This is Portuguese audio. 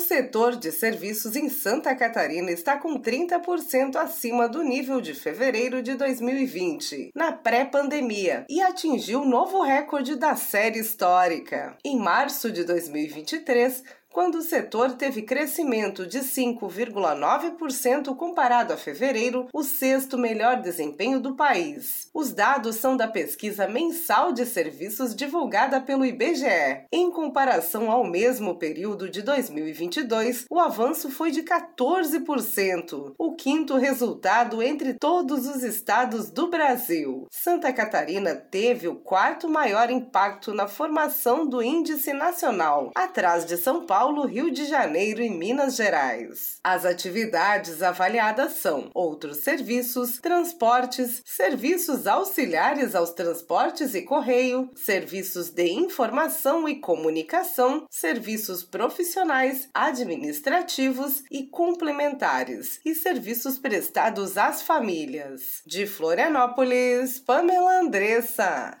setor de serviços em Santa Catarina está com 30% acima do nível de fevereiro de 2020, na pré-pandemia, e atingiu novo recorde da série histórica. Em março de 2023, quando o setor teve crescimento de 5,9% comparado a fevereiro, o sexto melhor desempenho do país. Os dados são da pesquisa mensal de serviços divulgada pelo IBGE. Em comparação ao mesmo período de 2022, o avanço foi de 14%, o quinto resultado entre todos os estados do Brasil. Santa Catarina teve o quarto maior impacto na formação do Índice Nacional, atrás de São Paulo, Rio de Janeiro e Minas Gerais. As atividades avaliadas são outros serviços, transportes, serviços auxiliares aos transportes e correio, serviços de informação e comunicação, serviços profissionais, administrativos e complementares e serviços prestados às famílias. De Florianópolis, Pamela Andressa.